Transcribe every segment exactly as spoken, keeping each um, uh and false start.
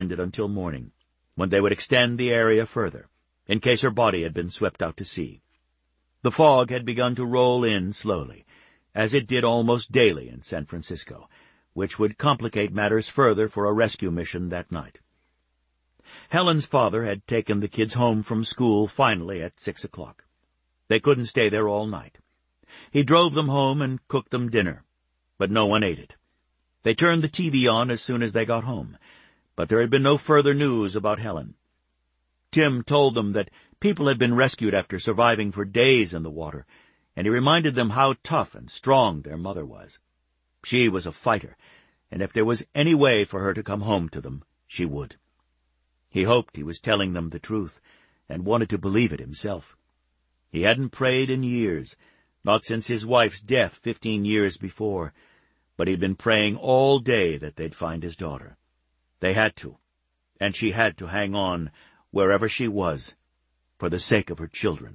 extended until morning, when they would extend the area further, in case her body had been swept out to sea. The fog had begun to roll in slowly, as it did almost daily in San Francisco, which would complicate matters further for a rescue mission that night. Helen's father had taken the kids home from school finally at six o'clock. They couldn't stay there all night. He drove them home and cooked them dinner, but no one ate it. They turned the T V on as soon as they got home, but there had been no further news about Helen. Tim told them that people had been rescued after surviving for days in the water, and he reminded them how tough and strong their mother was. She was a fighter, and if there was any way for her to come home to them, she would. He hoped he was telling them the truth, and wanted to believe it himself. He hadn't prayed in years, not since his wife's death fifteen years before, but he'd been praying all day that they'd find his daughter. They had to, and she had to hang on wherever she was, for the sake of her children.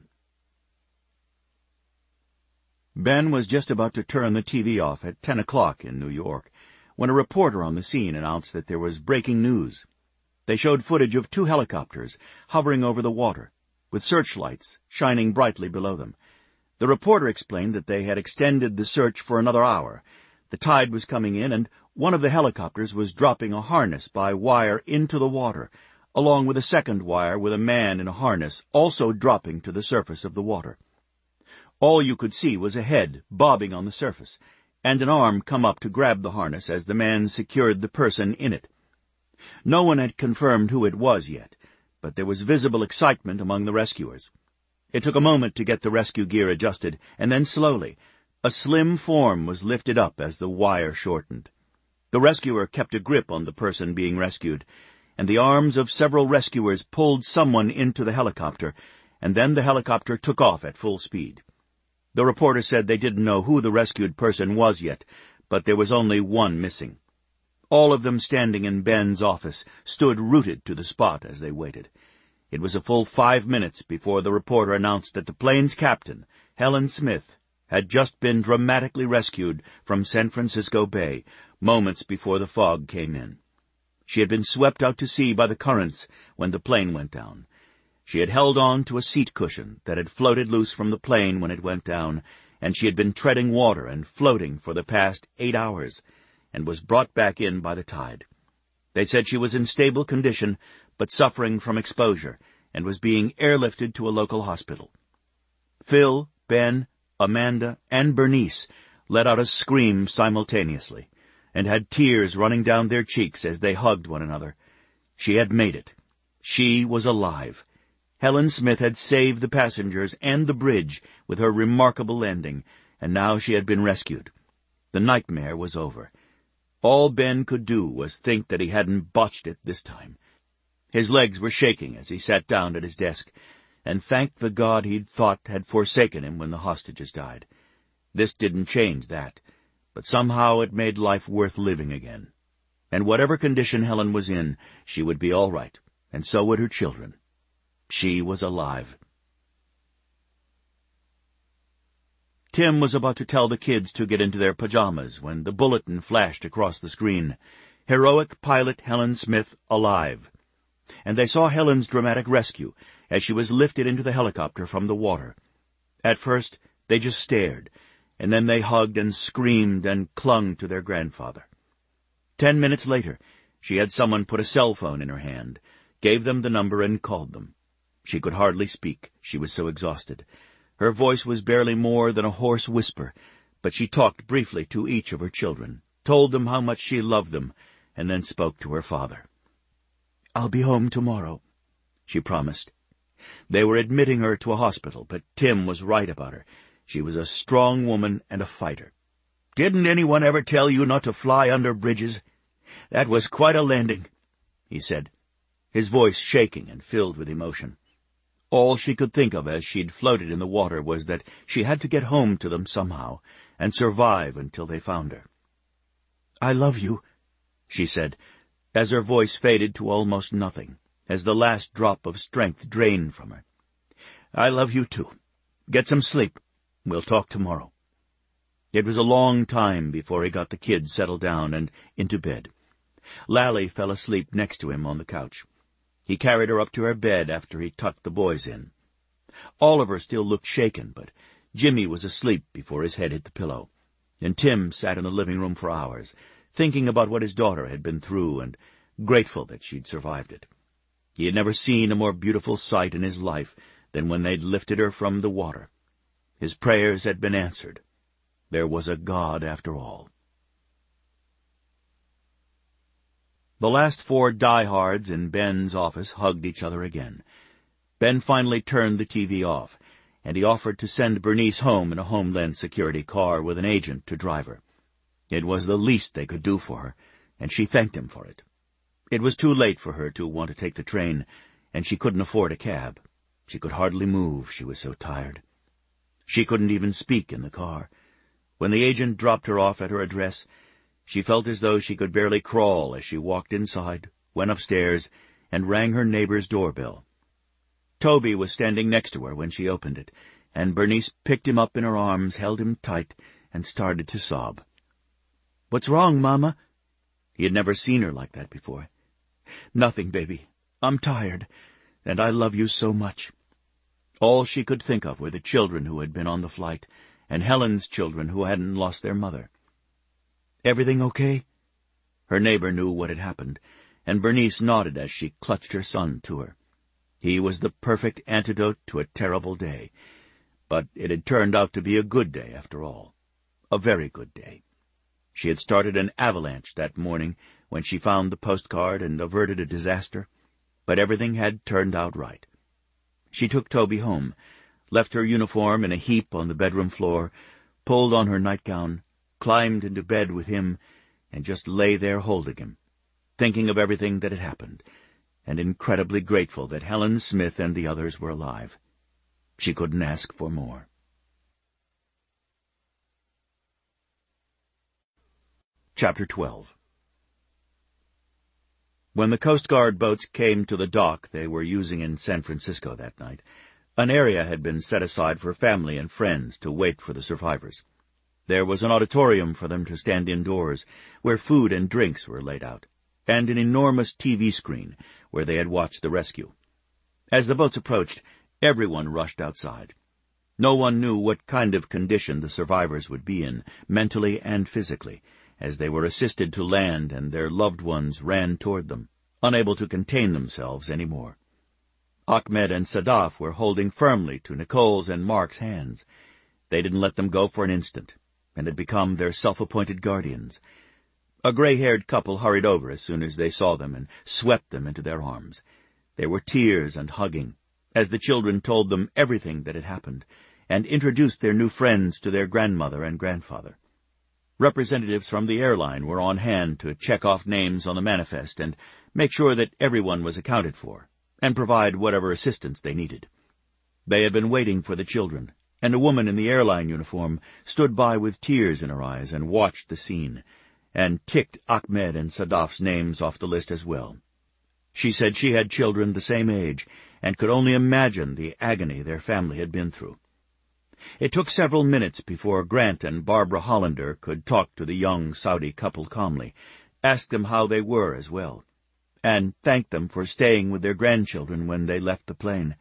Ben was just about to turn the T V off at ten o'clock in New York, when a reporter on the scene announced that there was breaking news. They showed footage of two helicopters hovering over the water, with searchlights shining brightly below them. The reporter explained that they had extended the search for another hour. The tide was coming in, and one of the helicopters was dropping a harness by wire into the water, along with a second wire with a man in a harness also dropping to the surface of the water. All you could see was a head bobbing on the surface, and an arm come up to grab the harness as the man secured the person in it. No one had confirmed who it was yet, but there was visible excitement among the rescuers. It took a moment to get the rescue gear adjusted, and then slowly, a slim form was lifted up as the wire shortened. The rescuer kept a grip on the person being rescued, and the arms of several rescuers pulled someone into the helicopter, and then the helicopter took off at full speed. The reporter said they didn't know who the rescued person was yet, but there was only one missing. All of them standing in Ben's office stood rooted to the spot as they waited. It was a full five minutes before the reporter announced that the plane's captain, Helen Smith, had just been dramatically rescued from San Francisco Bay, moments before the fog came in. She had been swept out to sea by the currents when the plane went down. She had held on to a seat cushion that had floated loose from the plane when it went down, and she had been treading water and floating for the past eight hours, and was brought back in by the tide. They said she was in stable condition, but suffering from exposure, and was being airlifted to a local hospital. Phil, Ben, Amanda, and Bernice let out a scream simultaneously, and had tears running down their cheeks as they hugged one another. She had made it. She was alive. Helen Smith had saved the passengers and the bridge with her remarkable landing, and now she had been rescued. The nightmare was over. All Ben could do was think that he hadn't botched it this time. His legs were shaking as he sat down at his desk, and thanked the God he'd thought had forsaken him when the hostages died. This didn't change that, but somehow it made life worth living again. And whatever condition Helen was in, she would be all right, and so would her children. She was alive. Tim was about to tell the kids to get into their pajamas when the bulletin flashed across the screen. Heroic pilot Helen Smith alive. And they saw Helen's dramatic rescue as she was lifted into the helicopter from the water. At first, they just stared, and then they hugged and screamed and clung to their grandfather. Ten minutes later, she had someone put a cell phone in her hand, gave them the number, and called them. She could hardly speak, she was so exhausted. Her voice was barely more than a hoarse whisper, but she talked briefly to each of her children, told them how much she loved them, and then spoke to her father. "I'll be home tomorrow," she promised. They were admitting her to a hospital, but Tim was right about her. She was a strong woman and a fighter. "Didn't anyone ever tell you not to fly under bridges? That was quite a landing," he said, his voice shaking and filled with emotion. All she could think of as she'd floated in the water was that she had to get home to them somehow, and survive until they found her. "I love you," she said, as her voice faded to almost nothing, as the last drop of strength drained from her. "I love you too. Get some sleep. We'll talk tomorrow." It was a long time before he got the kids settled down and into bed. Lally fell asleep next to him on the couch. He carried her up to her bed after he tucked the boys in. Oliver still looked shaken, but Jimmy was asleep before his head hit the pillow, and Tim sat in the living room for hours, thinking about what his daughter had been through and grateful that she'd survived it. He had never seen a more beautiful sight in his life than when they'd lifted her from the water. His prayers had been answered. There was a God after all. The last four diehards in Ben's office hugged each other again. Ben finally turned the T V off, and he offered to send Bernice home in a Homeland Security car with an agent to drive her. It was the least they could do for her, and she thanked him for it. It was too late for her to want to take the train, and she couldn't afford a cab. She could hardly move, she was so tired. She couldn't even speak in the car. When the agent dropped her off at her address, she felt as though she could barely crawl as she walked inside, went upstairs, and rang her neighbor's doorbell. Toby was standing next to her when she opened it, and Bernice picked him up in her arms, held him tight, and started to sob. "What's wrong, Mama?" He had never seen her like that before. "Nothing, baby. I'm tired, and I love you so much." All she could think of were the children who had been on the flight, and Helen's children who hadn't lost their mother. "Everything okay?" Her neighbor knew what had happened, and Bernice nodded as she clutched her son to her. He was the perfect antidote to a terrible day, but it had turned out to be a good day after all. A very good day. She had started an avalanche that morning when she found the postcard and averted a disaster, but everything had turned out right. She took Toby home, left her uniform in a heap on the bedroom floor, pulled on her nightgown, climbed into bed with him, and just lay there holding him, thinking of everything that had happened, and incredibly grateful that Helen Smith and the others were alive. She couldn't ask for more. Chapter twelve. When the Coast Guard boats came to the dock they were using in San Francisco that night, an area had been set aside for family and friends to wait for the survivors. There was an auditorium for them to stand indoors, where food and drinks were laid out, and an enormous T V screen where they had watched the rescue. As the boats approached, everyone rushed outside. No one knew what kind of condition the survivors would be in, mentally and physically, as they were assisted to land and their loved ones ran toward them, unable to contain themselves any more. Ahmed and Sadaf were holding firmly to Nicole's and Mark's hands. They didn't let them go for an instant, and had become their self-appointed guardians. A gray-haired couple hurried over as soon as they saw them and swept them into their arms. There were tears and hugging, as the children told them everything that had happened, and introduced their new friends to their grandmother and grandfather. Representatives from the airline were on hand to check off names on the manifest and make sure that everyone was accounted for, and provide whatever assistance they needed. They had been waiting for the children, and a woman in the airline uniform stood by with tears in her eyes and watched the scene, and ticked Ahmed and Sadaf's names off the list as well. She said she had children the same age, and could only imagine the agony their family had been through. It took several minutes before Grant and Barbara Hollander could talk to the young Saudi couple calmly, ask them how they were as well, and thank them for staying with their grandchildren when they left the plane.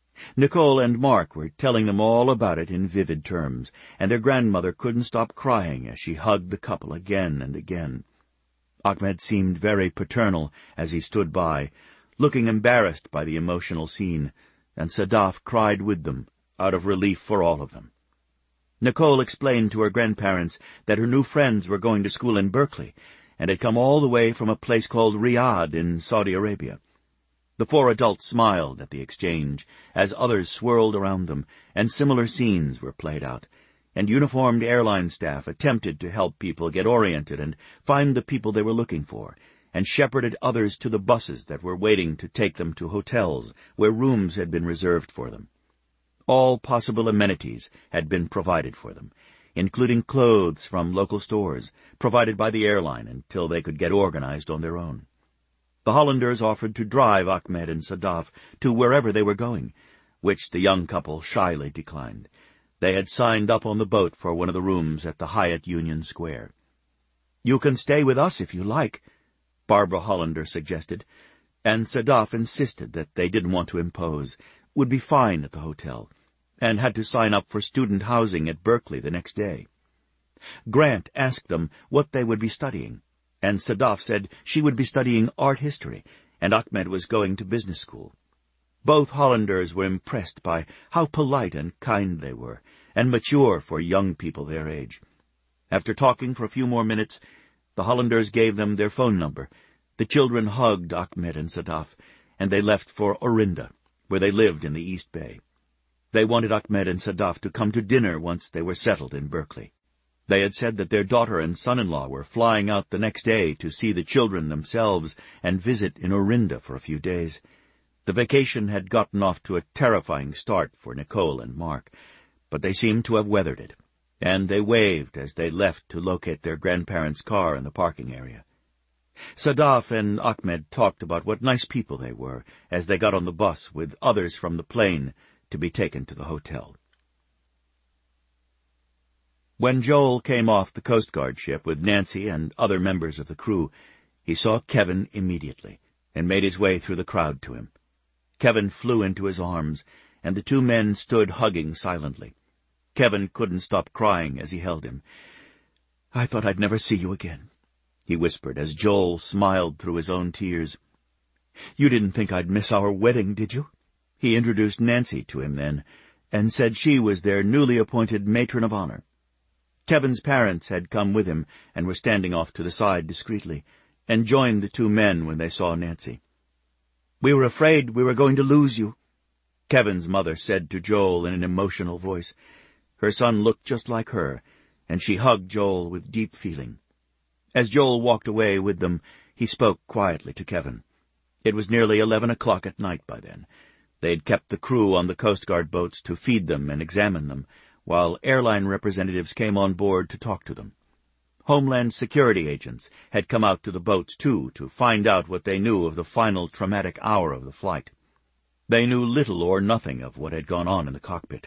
Nicole and Mark were telling them all about it in vivid terms, and their grandmother couldn't stop crying as she hugged the couple again and again. Ahmed seemed very paternal as he stood by, looking embarrassed by the emotional scene, and Sadaf cried with them, out of relief for all of them. Nicole explained to her grandparents that her new friends were going to school in Berkeley, and had come all the way from a place called Riyadh in Saudi Arabia. The four adults smiled at the exchange, as others swirled around them, and similar scenes were played out, and uniformed airline staff attempted to help people get oriented and find the people they were looking for, and shepherded others to the buses that were waiting to take them to hotels where rooms had been reserved for them. All possible amenities had been provided for them, including clothes from local stores, provided by the airline until they could get organized on their own. The Hollanders offered to drive Ahmed and Sadaf to wherever they were going, which the young couple shyly declined. They had signed up on the boat for one of the rooms at the Hyatt Union Square. "You can stay with us if you like." Barbara Hollander suggested, and Sadaf insisted that they didn't want to impose, would be fine at the hotel, and had to sign up for student housing at Berkeley the next day. Grant asked them what they would be studying, and Sadaf said she would be studying art history, and Ahmed was going to business school. Both Hollanders were impressed by how polite and kind they were, and mature for young people their age. After talking for a few more minutes, the Hollanders gave them their phone number. The children hugged Ahmed and Sadaf, and they left for Orinda, where they lived in the East Bay. They wanted Ahmed and Sadaf to come to dinner once they were settled in Berkeley. They had said that their daughter and son-in-law were flying out the next day to see the children themselves and visit in Orinda for a few days. The vacation had gotten off to a terrifying start for Nicole and Mark, but they seemed to have weathered it, and they waved as they left to locate their grandparents' car in the parking area. Sadaf and Ahmed talked about what nice people they were as they got on the bus with others from the plane to be taken to the hotel. When Joel came off the Coast Guard ship with Nancy and other members of the crew, he saw Kevin immediately and made his way through the crowd to him. Kevin flew into his arms, and the two men stood hugging silently. Kevin couldn't stop crying as he held him. "I thought I'd never see you again," he whispered as Joel smiled through his own tears. "You didn't think I'd miss our wedding, did you?" He introduced Nancy to him then, and said she was their newly appointed matron of honor. Kevin's parents had come with him and were standing off to the side discreetly, and joined the two men when they saw Nancy. "We were afraid we were going to lose you," Kevin's mother said to Joel in an emotional voice. Her son looked just like her, and she hugged Joel with deep feeling. As Joel walked away with them, he spoke quietly to Kevin. It was nearly eleven o'clock at night by then. They had kept the crew on the Coast Guard boats to feed them and examine them, while airline representatives came on board to talk to them. Homeland Security agents had come out to the boats, too, to find out what they knew of the final traumatic hour of the flight. They knew little or nothing of what had gone on in the cockpit.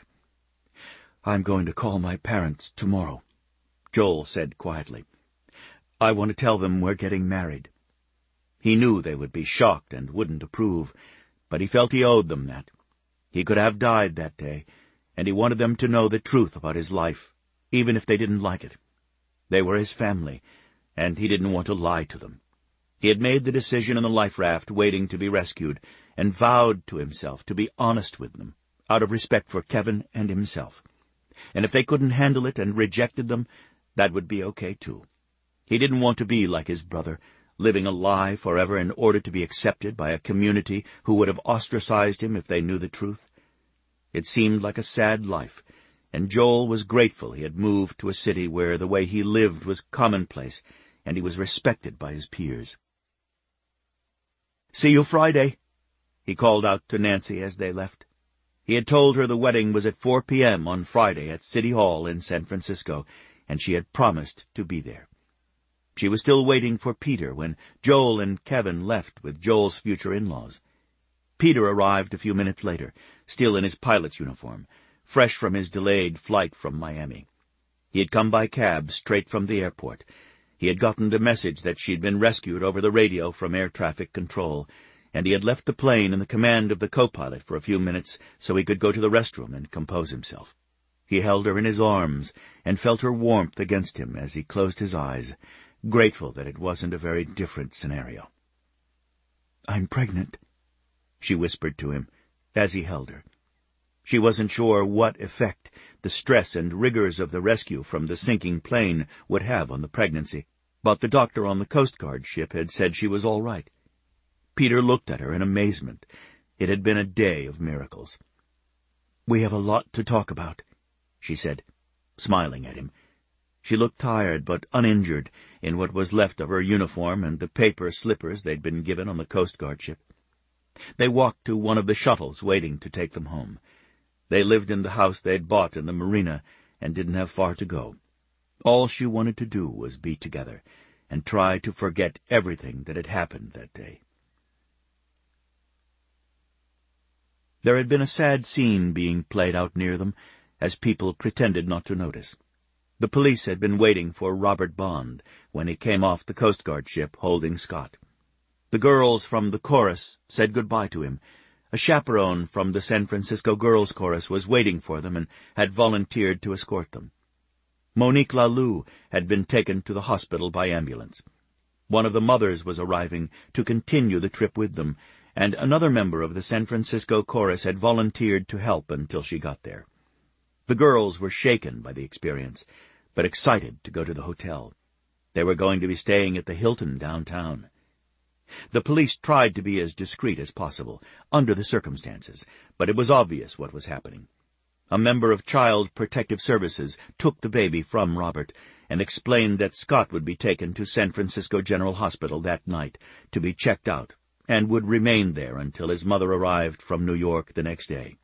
"I'm going to call my parents tomorrow," Joel said quietly. "I want to tell them we're getting married." He knew they would be shocked and wouldn't approve, but he felt he owed them that. He could have died that day, and he wanted them to know the truth about his life, even if they didn't like it. They were his family, and he didn't want to lie to them. He had made the decision in the life raft waiting to be rescued, and vowed to himself to be honest with them, out of respect for Kevin and himself. And if they couldn't handle it and rejected them, that would be okay, too. He didn't want to be like his brother, living a lie forever in order to be accepted by a community who would have ostracized him if they knew the truth. It seemed like a sad life, and Joel was grateful he had moved to a city where the way he lived was commonplace, and he was respected by his peers. "See you Friday," he called out to Nancy as they left. He had told her the wedding was at four p.m. on Friday at City Hall in San Francisco, and she had promised to be there. She was still waiting for Peter when Joel and Kevin left with Joel's future in-laws. Peter arrived a few minutes later, still in his pilot's uniform, fresh from his delayed flight from Miami. He had come by cab straight from the airport. He had gotten the message that she'd been rescued over the radio from air traffic control, and he had left the plane in the command of the co-pilot for a few minutes so he could go to the restroom and compose himself. He held her in his arms and felt her warmth against him as he closed his eyes, grateful that it wasn't a very different scenario. "I'm pregnant," she whispered to him as he held her. She wasn't sure what effect the stress and rigors of the rescue from the sinking plane would have on the pregnancy, but the doctor on the Coast Guard ship had said she was all right. Peter looked at her in amazement. It had been a day of miracles. "We have a lot to talk about," she said, smiling at him. She looked tired but uninjured in what was left of her uniform and the paper slippers they'd been given on the Coast Guard ship. They walked to one of the shuttles waiting to take them home. They lived in the house they'd bought in the marina and didn't have far to go. All she wanted to do was be together and try to forget everything that had happened that day. There had been a sad scene being played out near them, as people pretended not to notice. The police had been waiting for Robert Bond when he came off the Coast Guard ship holding Scott. The girls from the chorus said goodbye to him. A chaperone from the San Francisco Girls' Chorus was waiting for them and had volunteered to escort them. Monique Laloux had been taken to the hospital by ambulance. One of the mothers was arriving to continue the trip with them, and another member of the San Francisco Chorus had volunteered to help until she got there. The girls were shaken by the experience, but excited to go to the hotel. They were going to be staying at the Hilton downtown. The police tried to be as discreet as possible, under the circumstances, but it was obvious what was happening. A member of Child Protective Services took the baby from Robert and explained that Scott would be taken to San Francisco General Hospital that night to be checked out and would remain there until his mother arrived from New York the next day.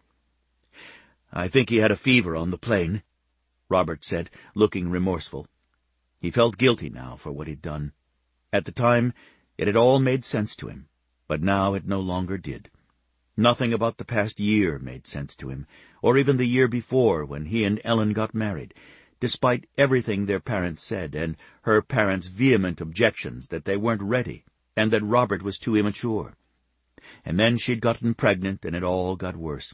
"I think he had a fever on the plane," Robert said, looking remorseful. He felt guilty now for what he'd done. At the time, it had all made sense to him, but now it no longer did. Nothing about the past year made sense to him, or even the year before when he and Ellen got married, despite everything their parents said and her parents' vehement objections that they weren't ready and that Robert was too immature. And then she'd gotten pregnant and it all got worse.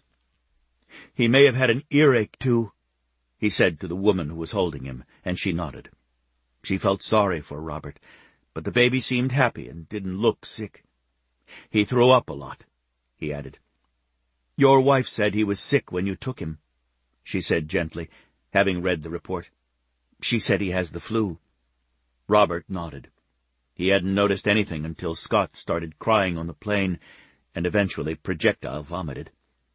"He may have had an earache, too," he said to the woman who was holding him, and she nodded. She felt sorry for Robert, but the baby seemed happy and didn't look sick. "He threw up a lot," he added. "Your wife said he was sick when you took him," she said gently, having read the report. "She said he has the flu." Robert nodded. He hadn't noticed anything until Scott started crying on the plane and eventually projectile vomited.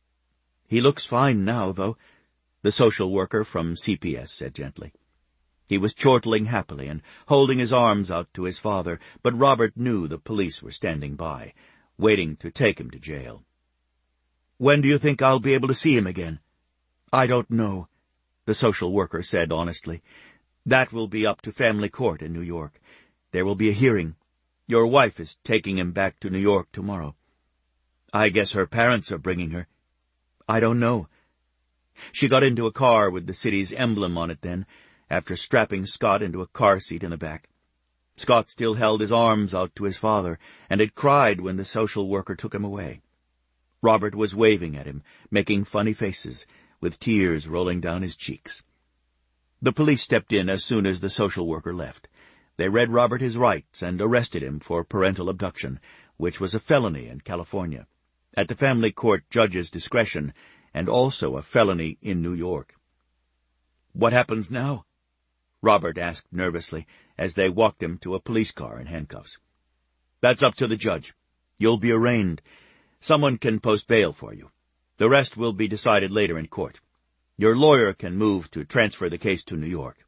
"He looks fine now, though," the social worker from C P S said gently. He was chortling happily and holding his arms out to his father, but Robert knew the police were standing by, waiting to take him to jail. "When do you think I'll be able to see him again?" "I don't know," the social worker said honestly. "That will be up to family court in New York. There will be a hearing. Your wife is taking him back to New York tomorrow." "I guess her parents are bringing her." "I don't know." She got into a car with the city's emblem on it then, after strapping Scott into a car seat in the back. Scott still held his arms out to his father, and had cried when the social worker took him away. Robert was waving at him, making funny faces, with tears rolling down his cheeks. The police stepped in as soon as the social worker left. They read Robert his rights and arrested him for parental abduction, which was a felony in California, at the family court judge's discretion, and also a felony in New York. "What happens now?" Robert asked nervously as they walked him to a police car in handcuffs. "That's up to the judge. You'll be arraigned. Someone can post bail for you. The rest will be decided later in court. Your lawyer can move to transfer the case to New York."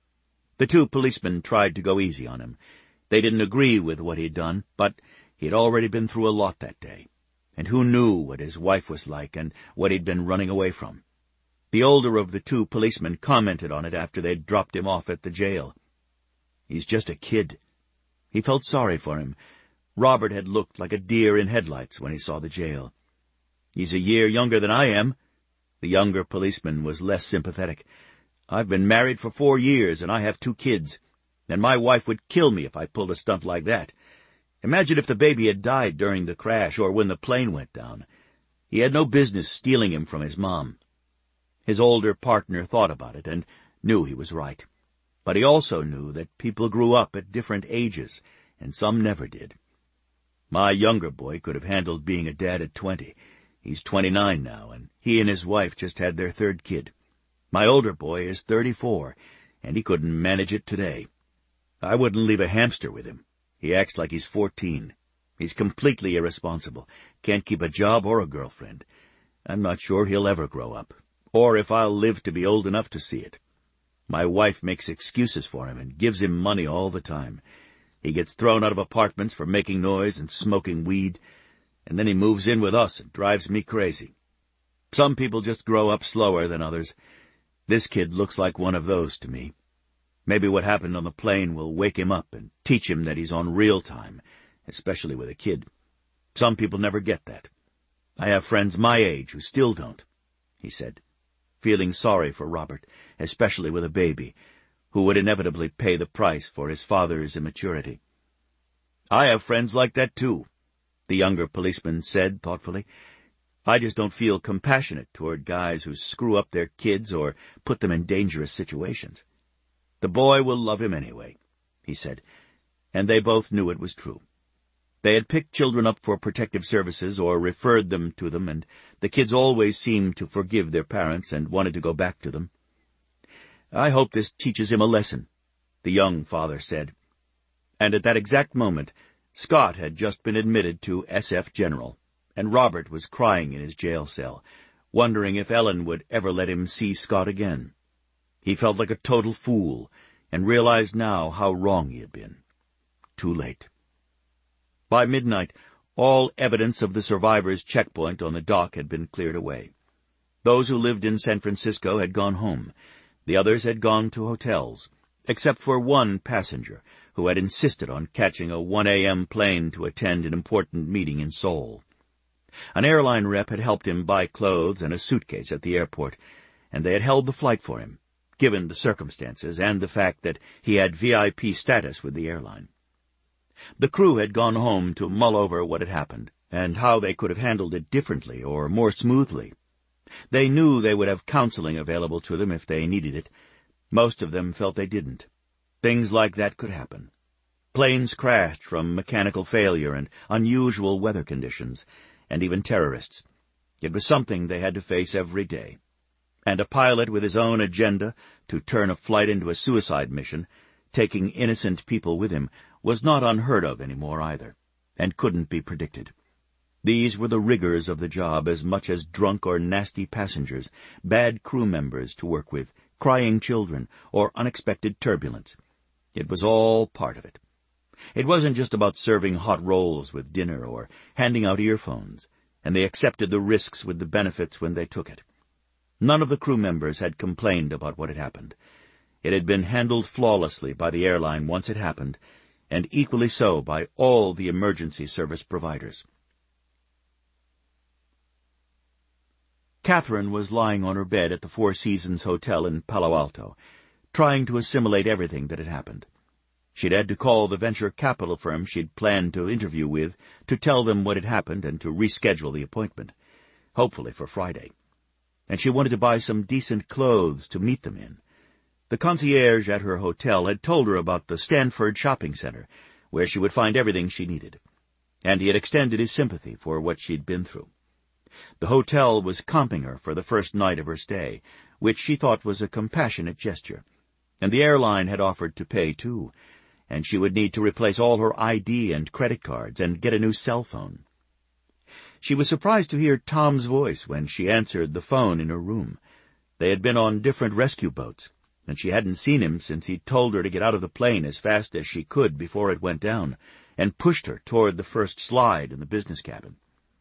The two policemen tried to go easy on him. They didn't agree with what he'd done, but he'd already been through a lot that day. And who knew what his wife was like and what he'd been running away from? The older of the two policemen commented on it after they'd dropped him off at the jail. "He's just a kid." He felt sorry for him. Robert had looked like a deer in headlights when he saw the jail. "He's a year younger than I am." The younger policeman was less sympathetic. "I've been married for four years, and I have two kids, and my wife would kill me if I pulled a stunt like that. Imagine if the baby had died during the crash or when the plane went down. He had no business stealing him from his mom." His older partner thought about it and knew he was right. But he also knew that people grew up at different ages, and some never did. "My younger boy could have handled being a dad at twenty. He's twenty-nine now, and he and his wife just had their third kid. My older boy is thirty-four, and he couldn't manage it today. I wouldn't leave a hamster with him. He acts like he's fourteen. He's completely irresponsible, can't keep a job or a girlfriend. I'm not sure he'll ever grow up, or if I'll live to be old enough to see it. My wife makes excuses for him and gives him money all the time. He gets thrown out of apartments for making noise and smoking weed, and then he moves in with us and drives me crazy. Some people just grow up slower than others. This kid looks like one of those to me. Maybe what happened on the plane will wake him up and teach him that he's on real time, especially with a kid. Some people never get that. I have friends my age who still don't," he said, feeling sorry for Robert, especially with a baby, who would inevitably pay the price for his father's immaturity. I have friends like that, too, the younger policeman said thoughtfully. I just don't feel compassionate toward guys who screw up their kids or put them in dangerous situations. The boy will love him anyway, he said, and they both knew it was true. They had picked children up for protective services or referred them to them, and the kids always seemed to forgive their parents and wanted to go back to them. I hope this teaches him a lesson, the young father said. And at that exact moment, Scott had just been admitted to S F General, and Robert was crying in his jail cell, wondering if Ellen would ever let him see Scott again. He felt like a total fool, and realized now how wrong he had been. Too late. By midnight, all evidence of the survivors' checkpoint on the dock had been cleared away. Those who lived in San Francisco had gone home. The others had gone to hotels, except for one passenger who had insisted on catching a one a.m. plane to attend an important meeting in Seoul. An airline rep had helped him buy clothes and a suitcase at the airport, and they had held the flight for him, given the circumstances and the fact that he had V I P status with the airline. The crew had gone home to mull over what had happened, and how they could have handled it differently or more smoothly. They knew they would have counseling available to them if they needed it. Most of them felt they didn't. Things like that could happen. Planes crashed from mechanical failure and unusual weather conditions, and even terrorists. It was something they had to face every day. And a pilot with his own agenda to turn a flight into a suicide mission, taking innocent people with him, was not unheard of anymore either, and couldn't be predicted. These were the rigors of the job as much as drunk or nasty passengers, bad crew members to work with, crying children, or unexpected turbulence. It was all part of it. It wasn't just about serving hot rolls with dinner or handing out earphones, and they accepted the risks with the benefits when they took it. None of the crew members had complained about what had happened. It had been handled flawlessly by the airline once it happened, and equally so by all the emergency service providers. Catherine was lying on her bed at the Four Seasons Hotel in Palo Alto, trying to assimilate everything that had happened. She'd had to call the venture capital firm she'd planned to interview with to tell them what had happened and to reschedule the appointment, hopefully for Friday. And she wanted to buy some decent clothes to meet them in. The concierge at her hotel had told her about the Stanford Shopping Center, where she would find everything she needed, and he had extended his sympathy for what she'd been through. The hotel was comping her for the first night of her stay, which she thought was a compassionate gesture, and the airline had offered to pay, too, and she would need to replace all her I D and credit cards and get a new cell phone. She was surprised to hear Tom's voice when she answered the phone in her room. They had been on different rescue boats, and she hadn't seen him since he told her to get out of the plane as fast as she could before it went down, and pushed her toward the first slide in the business cabin.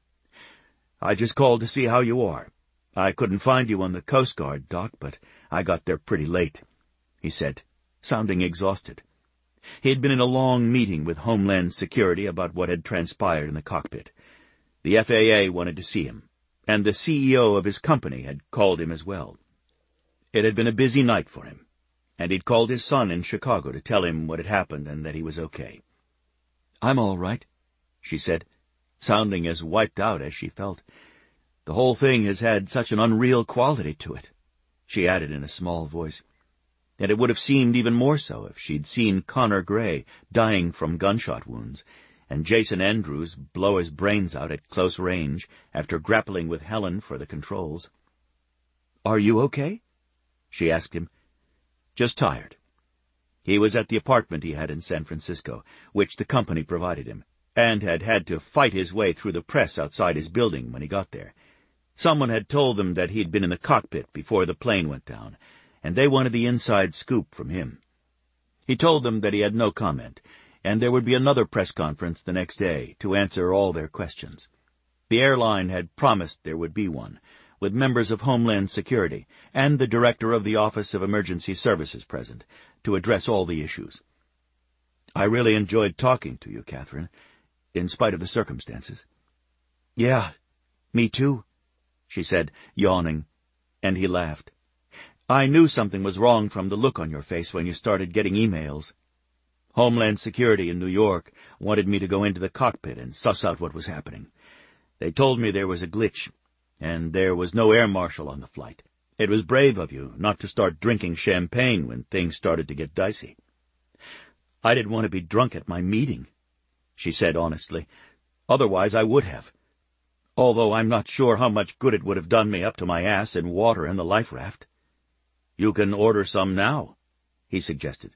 "I just called to see how you are. I couldn't find you on the Coast Guard, Doc, but I got there pretty late," he said, sounding exhausted. He had been in a long meeting with Homeland Security about what had transpired in the cockpit. The F A A wanted to see him, and the C E O of his company had called him as well. It had been a busy night for him, and he'd called his son in Chicago to tell him what had happened and that he was okay. "I'm all right," she said, sounding as wiped out as she felt. "The whole thing has had such an unreal quality to it," she added in a small voice. And it would have seemed even more so if she'd seen Connor Gray dying from gunshot wounds, and Jason Andrews blow his brains out at close range after grappling with Helen for the controls. "Are you okay?" she asked him. "Just tired." He was at the apartment he had in San Francisco, which the company provided him, and had had to fight his way through the press outside his building when he got there. Someone had told them that he'd been in the cockpit before the plane went down, and they wanted the inside scoop from him. He told them that he had no comment, and there would be another press conference the next day to answer all their questions. The airline had promised there would be one, with members of Homeland Security and the director of the Office of Emergency Services present, to address all the issues. "I really enjoyed talking to you, Catherine, in spite of the circumstances." "Yeah, me too," she said, yawning, and he laughed. "I knew something was wrong from the look on your face when you started getting emails." Homeland Security in New York wanted me to go into the cockpit and suss out what was happening. They told me there was a glitch, and there was no air marshal on the flight. It was brave of you not to start drinking champagne when things started to get dicey. I didn't want to be drunk at my meeting, she said honestly. Otherwise I would have. Although I'm not sure how much good it would have done me up to my ass in water in the life raft. You can order some now, he suggested.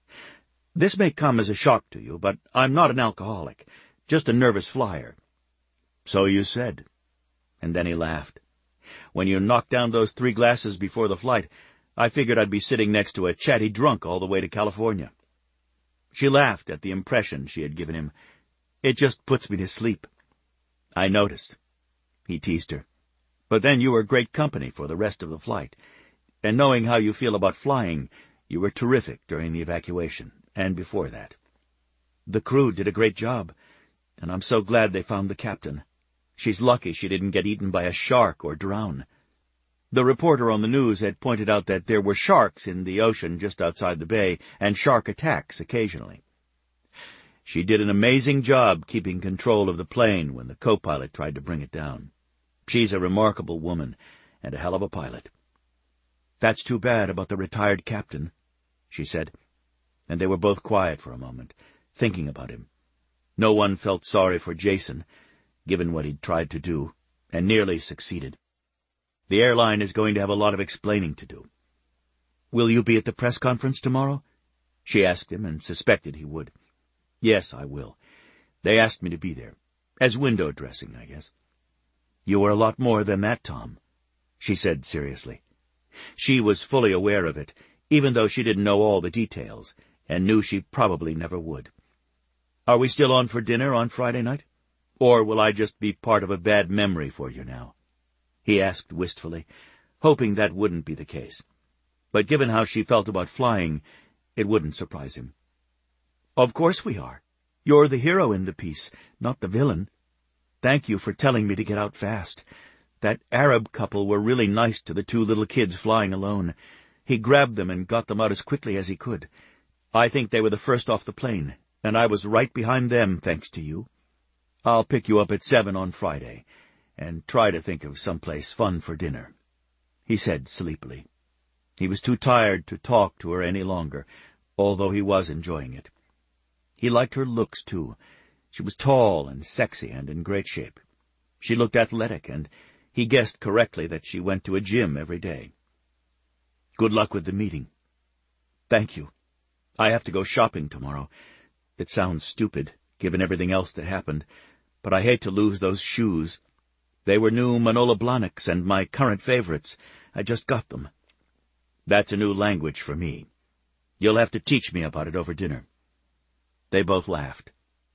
This may come as a shock to you, but I'm not an alcoholic, just a nervous flyer. So you said. And then he laughed. When you knocked down those three glasses before the flight, I figured I'd be sitting next to a chatty drunk all the way to California. She laughed at the impression she had given him. It just puts me to sleep. I noticed. He teased her. But then you were great company for the rest of the flight. And knowing how you feel about flying, you were terrific during the evacuation, and before that. The crew did a great job, and I'm so glad they found the captain. She's lucky she didn't get eaten by a shark or drown. The reporter on the news had pointed out that there were sharks in the ocean just outside the bay, and shark attacks occasionally. She did an amazing job keeping control of the plane when the co-pilot tried to bring it down. She's a remarkable woman, and a hell of a pilot. That's too bad about the retired captain, she said, and they were both quiet for a moment, thinking about him. No one felt sorry for Jason, given what he'd tried to do, and nearly succeeded. The airline is going to have a lot of explaining to do. Will you be at the press conference tomorrow? She asked him, and suspected he would. Yes, I will. They asked me to be there. As window dressing, I guess. You were a lot more than that, Tom, she said seriously. She was fully aware of it, even though she didn't know all the details, and knew she probably never would. Are we still on for dinner on Friday night? Or will I just be part of a bad memory for you now? He asked wistfully, hoping that wouldn't be the case. But given how she felt about flying, it wouldn't surprise him. Of course we are. You're the hero in the piece, not the villain. Thank you for telling me to get out fast. That Arab couple were really nice to the two little kids flying alone. He grabbed them and got them out as quickly as he could. I think they were the first off the plane, and I was right behind them, thanks to you. I'll pick you up at seven on Friday, and try to think of someplace fun for dinner, he said sleepily. He was too tired to talk to her any longer, although he was enjoying it. He liked her looks, too. She was tall and sexy and in great shape. She looked athletic, and he guessed correctly that she went to a gym every day. Good luck with the meeting. Thank you. I have to go shopping tomorrow. It sounds stupid, given everything else that happened, but I hate to lose those shoes. They were new Manolo Blahniks and my current favorites. I just got them. That's a new language for me. You'll have to teach me about it over dinner. They both laughed.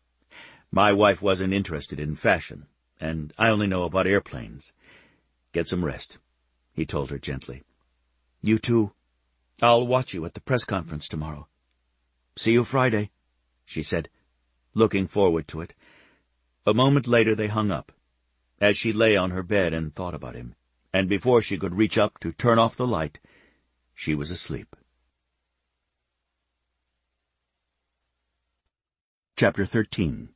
My wife wasn't interested in fashion, and I only know about airplanes. Get some rest, he told her gently. You too. I'll watch you at the press conference tomorrow. See you Friday, she said, looking forward to it. A moment later they hung up, as she lay on her bed and thought about him, and before she could reach up to turn off the light, she was asleep. Chapter thirteen.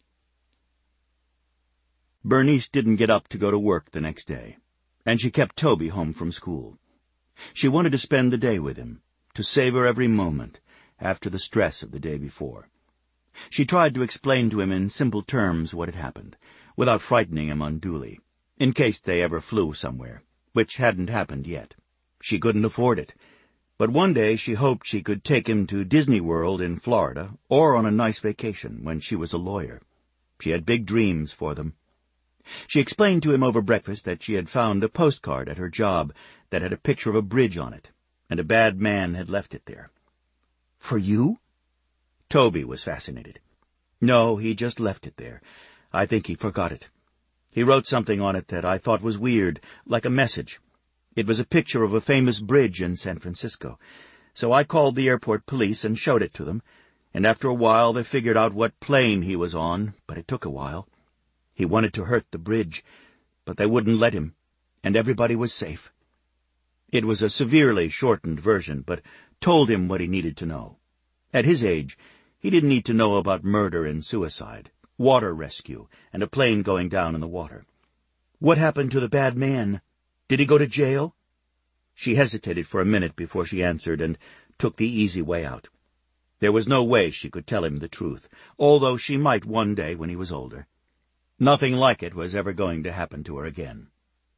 Bernice didn't get up to go to work the next day, and she kept Toby home from school. She wanted to spend the day with him, to savor every moment after the stress of the day before. She tried to explain to him in simple terms what had happened, without frightening him unduly, in case they ever flew somewhere, which hadn't happened yet. She couldn't afford it. But one day she hoped she could take him to Disney World in Florida, or on a nice vacation when she was a lawyer. She had big dreams for them. She explained to him over breakfast that she had found a postcard at her job that had a picture of a bridge on it, and a bad man had left it there. For you? Toby was fascinated. No, he just left it there. I think he forgot it. He wrote something on it that I thought was weird, like a message. It was a picture of a famous bridge in San Francisco. So I called the airport police and showed it to them, and after a while they figured out what plane he was on, but it took a while. He wanted to hurt the bridge, but they wouldn't let him, and everybody was safe. It was a severely shortened version, but told him what he needed to know. At his age, He didn't need to know about murder and suicide, water rescue, and a plane going down in the water. What happened to the bad man? Did he go to jail? She hesitated for a minute before she answered and took the easy way out. There was no way she could tell him the truth, although she might one day when he was older. Nothing like it was ever going to happen to her again.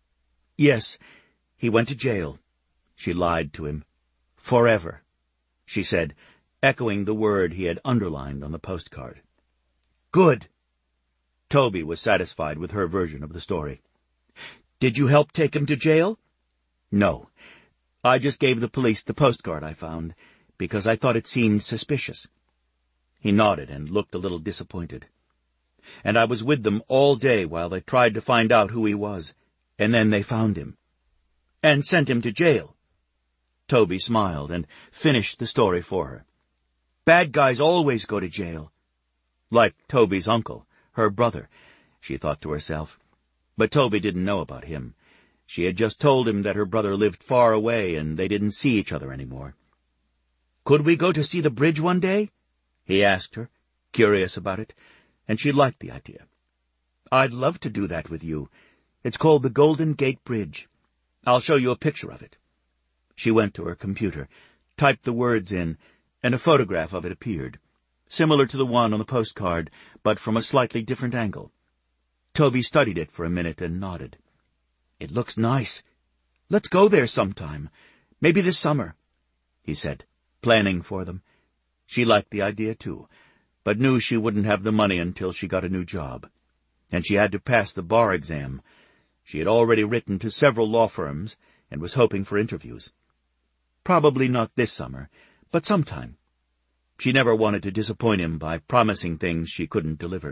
Yes, he went to jail. She lied to him. Forever, she said, echoing the word he had underlined on the postcard. Good. Toby was satisfied with her version of the story. Did you help take him to jail? No. I just gave the police the postcard I found, because I thought it seemed suspicious. He nodded and looked a little disappointed. And I was with them all day while they tried to find out who he was, and then they found him. And sent him to jail. Toby smiled and finished the story for her. Bad guys always go to jail. Like Toby's uncle, her brother, she thought to herself. But Toby didn't know about him. She had just told him that her brother lived far away and they didn't see each other anymore. Could we go to see the bridge one day? He asked her, curious about it, and she liked the idea. I'd love to do that with you. It's called the Golden Gate Bridge. I'll show you a picture of it. She went to her computer, typed the words in, and a photograph of it appeared, similar to the one on the postcard, but from a slightly different angle. Toby studied it for a minute and nodded. It looks nice. Let's go there sometime. Maybe this summer, he said, planning for them. She liked the idea, too, but knew she wouldn't have the money until she got a new job. And she had to pass the bar exam. She had already written to several law firms and was hoping for interviews. Probably not this summer, but sometime. She never wanted to disappoint him by promising things she couldn't deliver.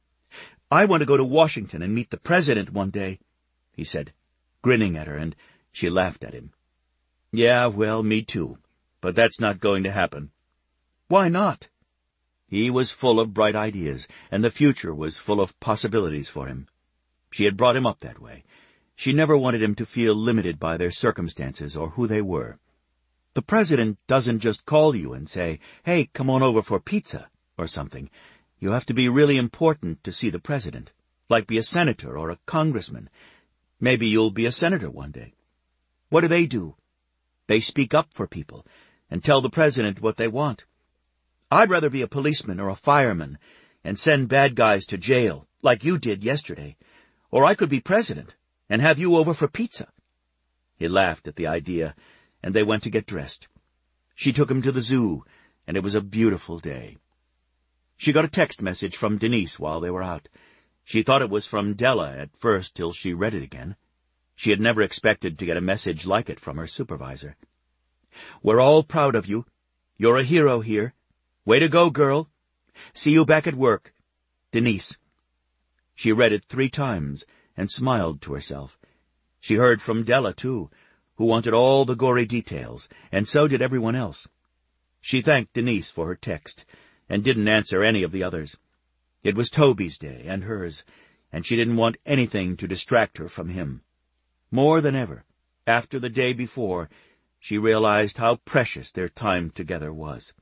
I want to go to Washington and meet the president one day, he said, grinning at her, and she laughed at him. Yeah, well, me too, but that's not going to happen. Why not? He was full of bright ideas, and the future was full of possibilities for him. She had brought him up that way. She never wanted him to feel limited by their circumstances or who they were. The president doesn't just call you and say, hey, come on over for pizza, or something. You have to be really important to see the president, like be a senator or a congressman. Maybe you'll be a senator one day. What do they do? They speak up for people and tell the president what they want. I'd rather be a policeman or a fireman and send bad guys to jail, like you did yesterday. Or I could be president and have you over for pizza. He laughed at the idea, and they went to get dressed. She took him to the zoo, and it was a beautiful day. She got a text message from Denise while they were out. She thought it was from Della at first till she read it again. She had never expected to get a message like it from her supervisor. We're all proud of you. You're a hero here. Way to go, girl. See you back at work. Denise. She read it three times and smiled to herself. She heard from Della, too, who wanted all the gory details, and so did everyone else. She thanked Denise for her text, and didn't answer any of the others. It was Toby's day and hers, and she didn't want anything to distract her from him. More than ever, after the day before, she realized how precious their time together was.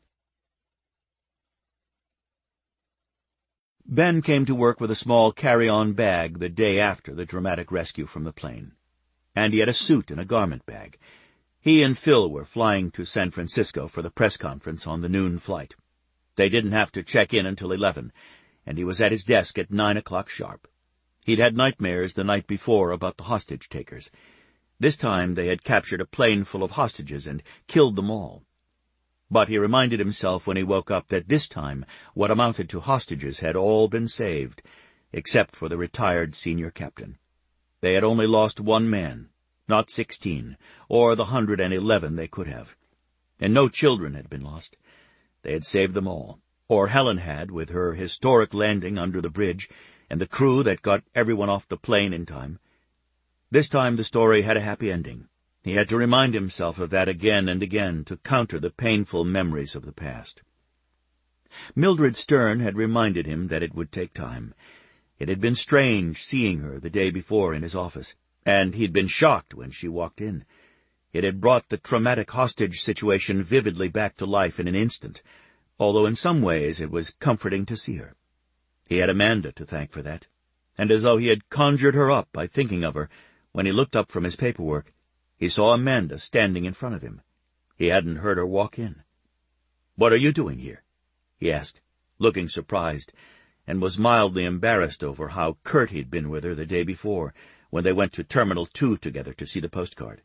Ben came to work with a small carry-on bag the day after the dramatic rescue from the plane. And he had a suit and a garment bag. He and Phil were flying to San Francisco for the press conference on the noon flight. They didn't have to check in until eleven, and he was at his desk at nine o'clock sharp. He'd had nightmares the night before about the hostage-takers. This time they had captured a plane full of hostages and killed them all. But he reminded himself when he woke up that this time what amounted to hostages had all been saved, except for the retired senior captain. They had only lost one man, not sixteen, or the hundred and eleven they could have. And no children had been lost. They had saved them all, or Helen had, with her historic landing under the bridge, and the crew that got everyone off the plane in time. This time the story had a happy ending. He had to remind himself of that again and again to counter the painful memories of the past. Mildred Stern had reminded him that it would take time. It had been strange seeing her the day before in his office, and he'd been shocked when she walked in. It had brought the traumatic hostage situation vividly back to life in an instant, although in some ways it was comforting to see her. He had Amanda to thank for that, and as though he had conjured her up by thinking of her, when he looked up from his paperwork, he saw Amanda standing in front of him. He hadn't heard her walk in. "What are you doing here?" he asked, looking surprised, and was mildly embarrassed over how curt he'd been with her the day before, when they went to Terminal two together to see the postcard.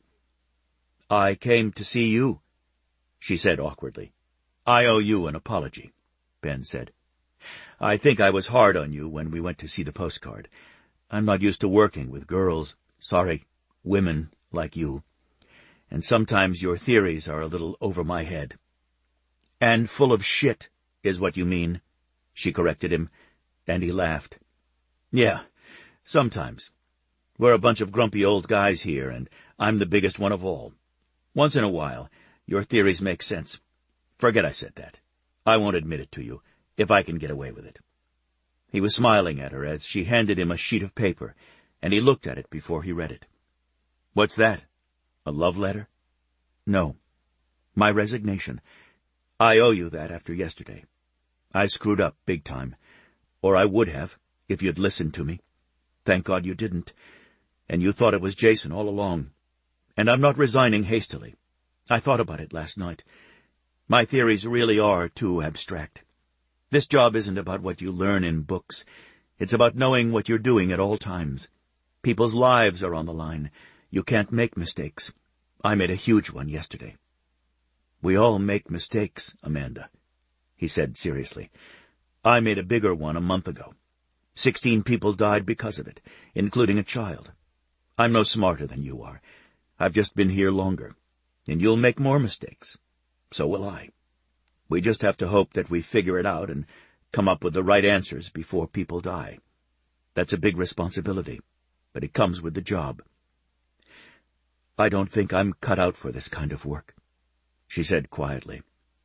"I came to see you," she said awkwardly. "I owe you an apology," Ben said. "I think I was hard on you when we went to see the postcard. I'm not used to working with girls, sorry, women like you. And sometimes your theories are a little over my head." "And full of shit, is what you mean," she corrected him, and he laughed. "Yeah, sometimes. We're a bunch of grumpy old guys here, and I'm the biggest one of all. Once in a while, your theories make sense. Forget I said that. I won't admit it to you, if I can get away with it." He was smiling at her as she handed him a sheet of paper, and he looked at it before he read it. "What's that? A love letter?" "No. My resignation. I owe you that after yesterday. I screwed up big time. Or I would have, if you'd listened to me. Thank God you didn't. And you thought it was Jason all along. And I'm not resigning hastily. I thought about it last night. My theories really are too abstract. This job isn't about what you learn in books. It's about knowing what you're doing at all times. People's lives are on the line. You can't make mistakes. I made a huge one yesterday." "We all make mistakes, Amanda," he said seriously. "I made a bigger one a month ago. Sixteen people died because of it, including a child. I'm no smarter than you are. I've just been here longer, and you'll make more mistakes. So will I. We just have to hope that we figure it out and come up with the right answers before people die. That's a big responsibility, but it comes with the job." "I don't think I'm cut out for this kind of work," she said quietly.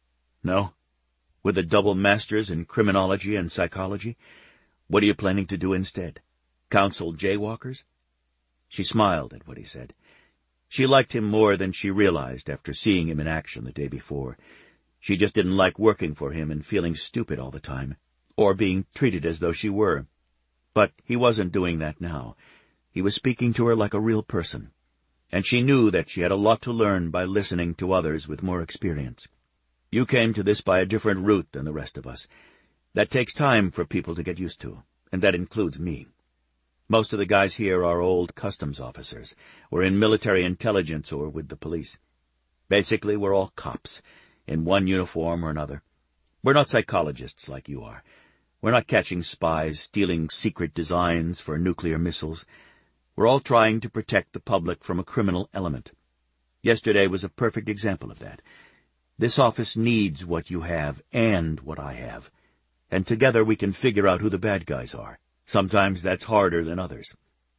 "No? With a double master's in criminology and psychology? What are you planning to do instead? Counsel jaywalkers?" She smiled at what he said. She liked him more than she realized after seeing him in action the day before. She just didn't like working for him and feeling stupid all the time, or being treated as though she were. But he wasn't doing that now. He was speaking to her like a real person, and she knew that she had a lot to learn by listening to others with more experience. "You came to this by a different route than the rest of us. That takes time for people to get used to, and that includes me. Most of the guys here are old customs officers, or in military intelligence or with the police. Basically, we're all cops, in one uniform or another. We're not psychologists like you are. We're not catching spies, stealing secret designs for nuclear missiles. We're all trying to protect the public from a criminal element. Yesterday was a perfect example of that. This office needs what you have and what I have, and together we can figure out who the bad guys are. Sometimes that's harder than others.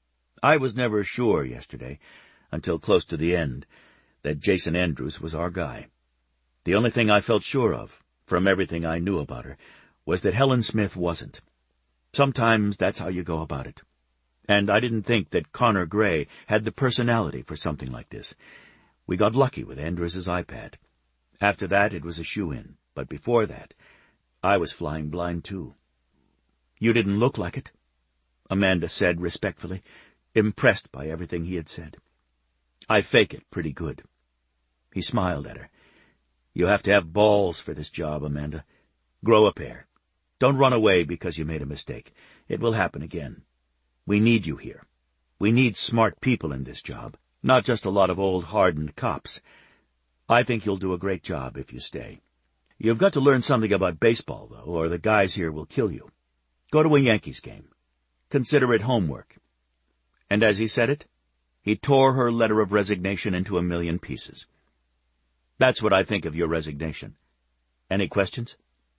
I was never sure yesterday, until close to the end, that Jason Andrews was our guy. The only thing I felt sure of, from everything I knew about her, was that Helen Smith wasn't. Sometimes that's how you go about it. And I didn't think that Connor Gray had the personality for something like this. We got lucky with Andrews's iPad. After that, it was a shoo-in. But before that, I was flying blind, too." "You didn't look like it," Amanda said respectfully, impressed by everything he had said. "I fake it pretty good." He smiled at her. "You have to have balls for this job, Amanda. Grow a pair. Don't run away because you made a mistake. It will happen again. We need you here. We need smart people in this job, not just a lot of old hardened cops. I think you'll do a great job if you stay. You've got to learn something about baseball, though, or the guys here will kill you. Go to a Yankees game. Consider it homework." And as he said it, he tore her letter of resignation into a million pieces. "That's what I think of your resignation. Any questions?"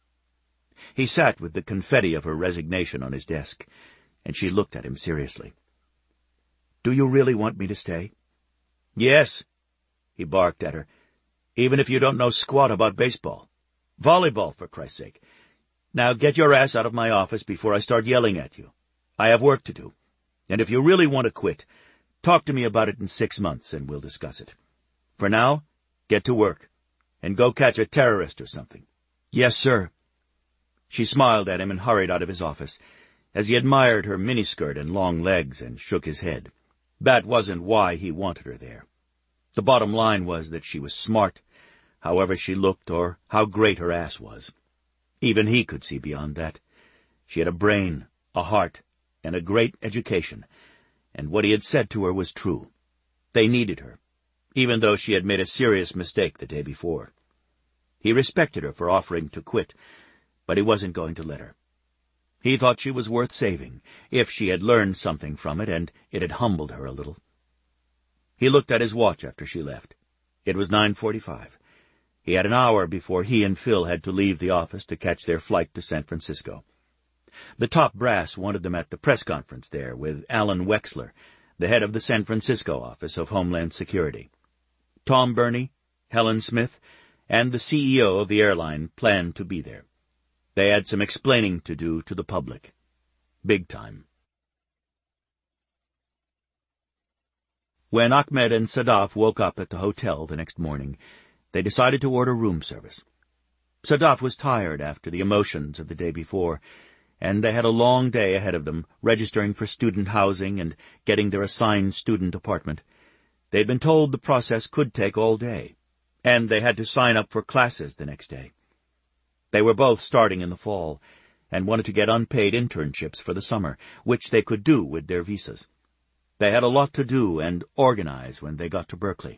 He sat with the confetti of her resignation on his desk, and she looked at him seriously. "Do you really want me to stay?" "Yes," he barked at her, "even if you don't know squat about baseball. Volleyball, for Christ's sake. Now get your ass out of my office before I start yelling at you. I have work to do, and if you really want to quit, talk to me about it in six months and we'll discuss it. For now, get to work, and go catch a terrorist or something. "Yes, sir." She smiled at him and hurried out of his office, as he admired her miniskirt and long legs and shook his head. That wasn't why he wanted her there. The bottom line was that she was smart, however she looked or how great her ass was. Even he could see beyond that. She had a brain, a heart, and a great education, and what he had said to her was true. They needed her, even though she had made a serious mistake the day before. He respected her for offering to quit, but he wasn't going to let her. He thought she was worth saving, if she had learned something from it, and it had humbled her a little. He looked at his watch after she left. It was nine forty-five. He had an hour before he and Phil had to leave the office to catch their flight to San Francisco. The top brass wanted them at the press conference there with Alan Wexler, the head of the San Francisco office of Homeland Security. Tom Burney, Helen Smith, and the C E O of the airline planned to be there. They had some explaining to do to the public. Big time. When Ahmed and Sadaf woke up at the hotel the next morning, they decided to order room service. Sadaf was tired after the emotions of the day before, and they had a long day ahead of them, registering for student housing and getting their assigned student apartment. They'd been told the process could take all day, and they had to sign up for classes the next day. They were both starting in the fall, and wanted to get unpaid internships for the summer, which they could do with their visas. They had a lot to do and organize when they got to Berkeley.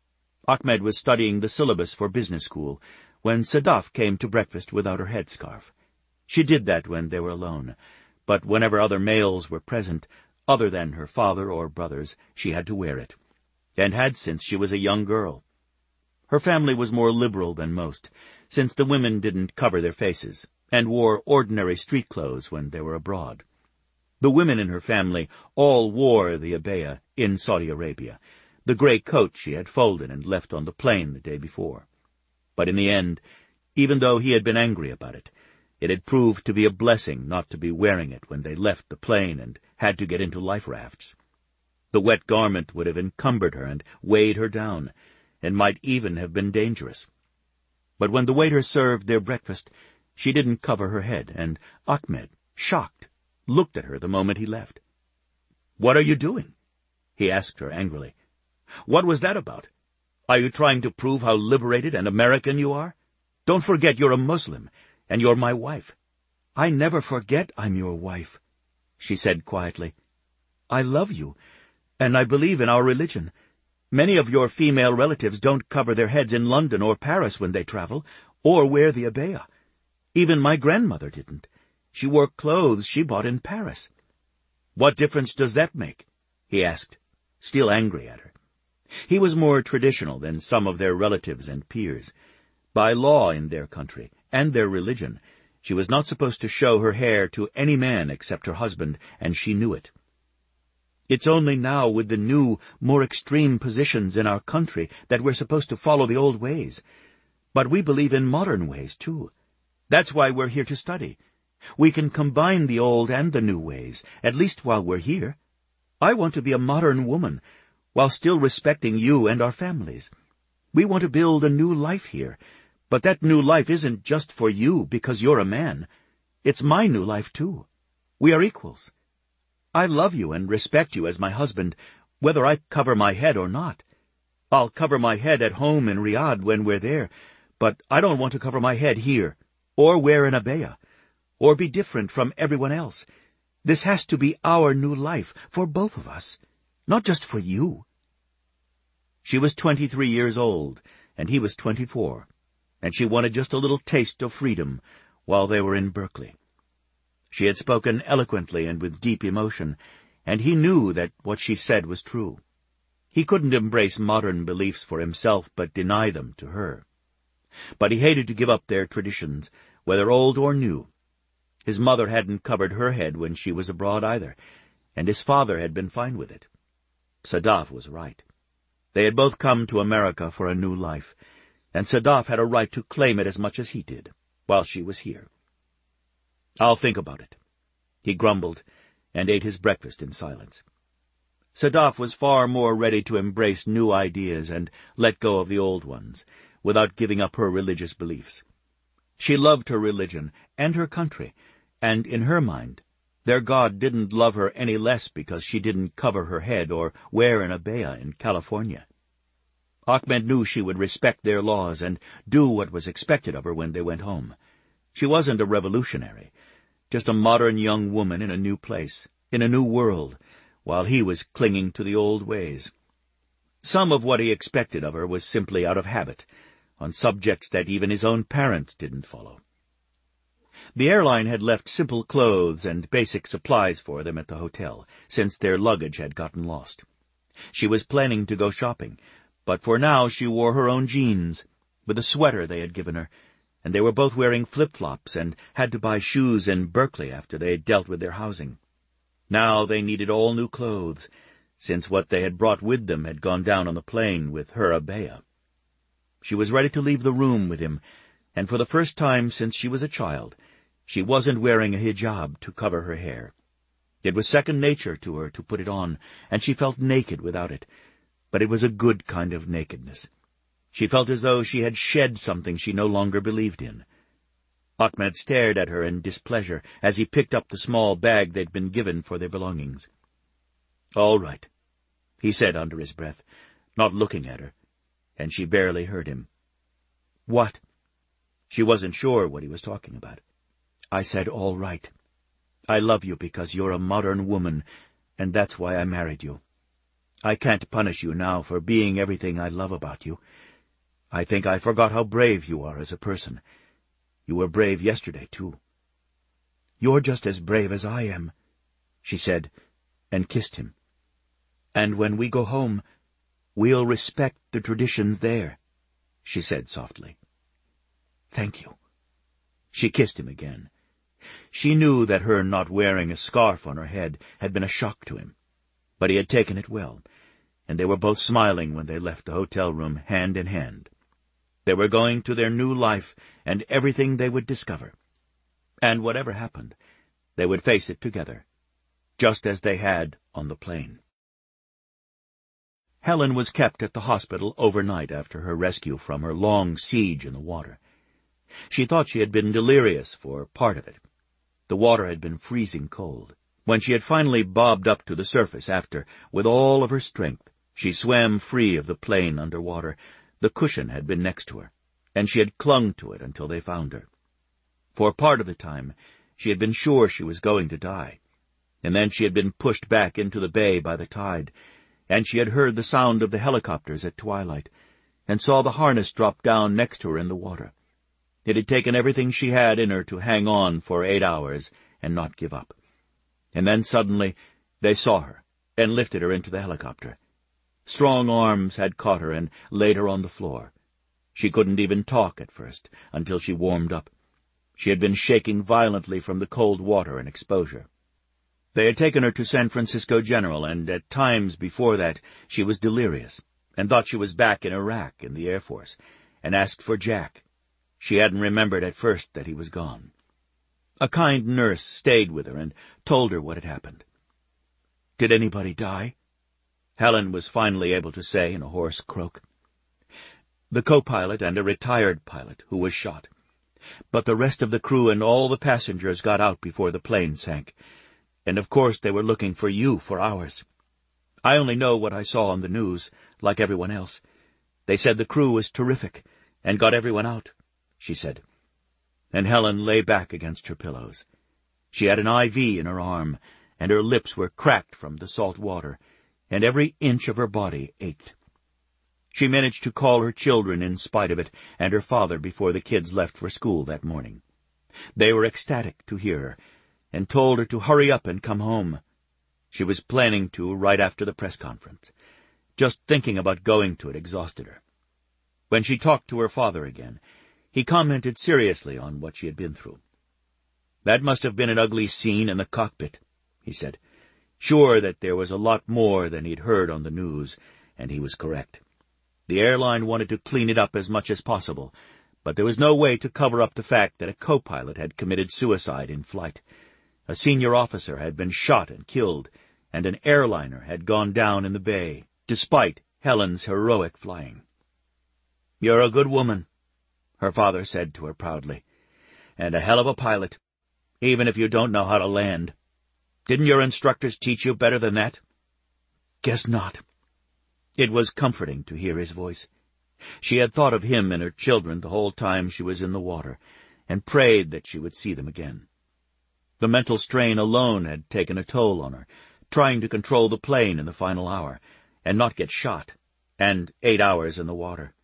Ahmed was studying the syllabus for business school when Sadaf came to breakfast without her headscarf. She did that when they were alone, but whenever other males were present, other than her father or brothers, she had to wear it, and had since she was a young girl. Her family was more liberal than most, since the women didn't cover their faces, and wore ordinary street clothes when they were abroad. The women in her family all wore the abaya in Saudi Arabia, the gray coat she had folded and left on the plane the day before. But in the end, even though he had been angry about it, it had proved to be a blessing not to be wearing it when they left the plane and had to get into life rafts. The wet garment would have encumbered her and weighed her down, and might even have been dangerous. But when the waiter served their breakfast, she didn't cover her head, and Ahmed, shocked, looked at her the moment he left. "What are you doing?" he asked her angrily. "What was that about? Are you trying to prove how liberated and American you are? Don't forget you're a Muslim, and you're my wife." "I never forget I'm your wife," she said quietly. "I love you, and I believe in our religion. Many of your female relatives don't cover their heads in London or Paris when they travel, or wear the abaya. Even my grandmother didn't. She wore clothes she bought in Paris." "What difference does that make?" he asked, still angry at her. He was more traditional than some of their relatives and peers. By law in their country, and their religion, she was not supposed to show her hair to any man except her husband, and she knew it. "It's only now with the new, more extreme positions in our country that we're supposed to follow the old ways. But we believe in modern ways, too. That's why we're here to study. We can combine the old and the new ways, at least while we're here. I want to be a modern woman, while still respecting you and our families. We want to build a new life here, but that new life isn't just for you because you're a man. It's my new life, too. We are equals. I love you and respect you as my husband, whether I cover my head or not. I'll cover my head at home in Riyadh when we're there, but I don't want to cover my head here, or wear an abaya, or be different from everyone else. This has to be our new life, for both of us, not just for you." She was twenty-three years old, and he was twenty-four, and she wanted just a little taste of freedom while they were in Berkeley. She had spoken eloquently and with deep emotion, and he knew that what she said was true. He couldn't embrace modern beliefs for himself but deny them to her. But he hated to give up their traditions, whether old or new. His mother hadn't covered her head when she was abroad either, and his father had been fine with it. Sadaf was right. They had both come to America for a new life, and Sadaf had a right to claim it as much as he did, while she was here. "I'll think about it," he grumbled, and ate his breakfast in silence. Sadaf was far more ready to embrace new ideas and let go of the old ones, without giving up her religious beliefs. She loved her religion and her country, and in her mind, their God didn't love her any less because she didn't cover her head or wear an abaya in California. Ahmed knew she would respect their laws and do what was expected of her when they went home. She wasn't a revolutionary, just a modern young woman in a new place, in a new world, while he was clinging to the old ways. Some of what he expected of her was simply out of habit, on subjects that even his own parents didn't follow. The airline had left simple clothes and basic supplies for them at the hotel, since their luggage had gotten lost. She was planning to go shopping, but for now she wore her own jeans, with a sweater they had given her, and they were both wearing flip-flops and had to buy shoes in Berkeley after they had dealt with their housing. Now they needed all new clothes, since what they had brought with them had gone down on the plane with her abaya. She was ready to leave the room with him, and for the first time since she was a child, she wasn't wearing a hijab to cover her hair. It was second nature to her to put it on, and she felt naked without it, but it was a good kind of nakedness. She felt as though she had shed something she no longer believed in. Ahmed stared at her in displeasure as he picked up the small bag they'd been given for their belongings. "All right," he said under his breath, not looking at her, and she barely heard him. "What?" She wasn't sure what he was talking about. "I said all right. I love you because you're a modern woman, and that's why I married you. I can't punish you now for being everything I love about you. I think I forgot how brave you are as a person. You were brave yesterday, too." "You're just as brave as I am," she said, and kissed him. "And when we go home, we'll respect the traditions there," she said softly. "Thank you." She kissed him again. She knew that her not wearing a scarf on her head had been a shock to him, but he had taken it well, and they were both smiling when they left the hotel room hand in hand. They were going to their new life and everything they would discover. And whatever happened, they would face it together, just as they had on the plane. Helen was kept at the hospital overnight after her rescue from her long siege in the water. She thought she had been delirious for part of it. The water had been freezing cold. When she had finally bobbed up to the surface after, with all of her strength, she swam free of the plane under water, the cushion had been next to her, and she had clung to it until they found her. For part of the time, she had been sure she was going to die, and then she had been pushed back into the bay by the tide, and she had heard the sound of the helicopters at twilight, and saw the harness drop down next to her in the water. It had taken everything she had in her to hang on for eight hours and not give up. And then suddenly they saw her and lifted her into the helicopter. Strong arms had caught her and laid her on the floor. She couldn't even talk at first, until she warmed up. She had been shaking violently from the cold water and exposure. They had taken her to San Francisco General, and at times before that she was delirious, and thought she was back in Iraq in the Air Force, and asked for Jack. She hadn't remembered at first that he was gone. A kind nurse stayed with her and told her what had happened. "Did anybody die?" Helen was finally able to say in a hoarse croak. "The co-pilot and a retired pilot who was shot. But the rest of the crew and all the passengers got out before the plane sank. And of course they were looking for you for hours. I only know what I saw on the news, like everyone else. They said the crew was terrific and got everyone out," she said. And Helen lay back against her pillows. She had an I V in her arm, and her lips were cracked from the salt water, and every inch of her body ached. She managed to call her children in spite of it, and her father before the kids left for school that morning. They were ecstatic to hear her, and told her to hurry up and come home. She was planning to right after the press conference. Just thinking about going to it exhausted her. When she talked to her father again, he commented seriously on what she had been through. "That must have been an ugly scene in the cockpit," he said, sure that there was a lot more than he'd heard on the news, and he was correct. The airline wanted to clean it up as much as possible, but there was no way to cover up the fact that a co-pilot had committed suicide in flight. A senior officer had been shot and killed, and an airliner had gone down in the bay, despite Helen's heroic flying. "You're a good woman," her father said to her proudly, and a hell of a pilot, even if you don't know how to land. Didn't your instructors teach you better than that?" "Guess not." It was comforting to hear his voice. She had thought of him and her children the whole time she was in the water, and prayed that she would see them again. The mental strain alone had taken a toll on her, trying to control the plane in the final hour, and not get shot, and eight hours in the water.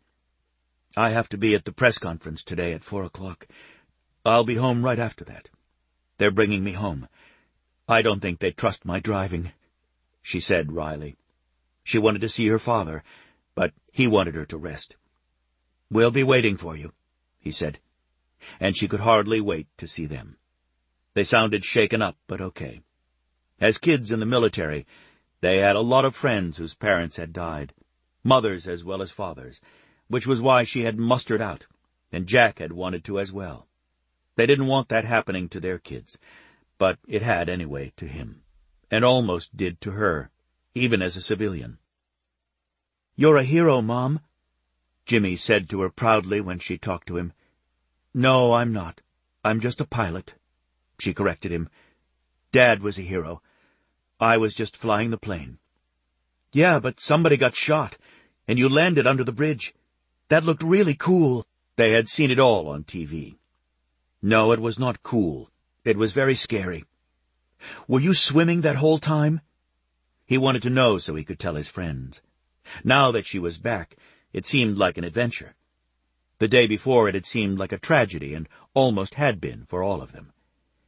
"I have to be at the press conference today at four o'clock. I'll be home right after that. They're bringing me home. I don't think they trust my driving," she said wryly. She wanted to see her father, but he wanted her to rest. "We'll be waiting for you," he said, and she could hardly wait to see them. They sounded shaken up, but okay. As kids in the military, they had a lot of friends whose parents had died, mothers as well as fathers, which was why she had mustered out, and Jack had wanted to as well. They didn't want that happening to their kids, but it had anyway to him, and almost did to her, even as a civilian. "You're a hero, Mom," Jimmy said to her proudly when she talked to him. "No, I'm not. I'm just a pilot," she corrected him. "Dad was a hero. I was just flying the plane." "Yeah, but somebody got shot, and you landed under the bridge. That looked really cool." They had seen it all on T V. No, it was not cool. It was very scary. "Were you swimming that whole time?" He wanted to know so he could tell his friends. Now that she was back, it seemed like an adventure. The day before it had seemed like a tragedy, and almost had been for all of them.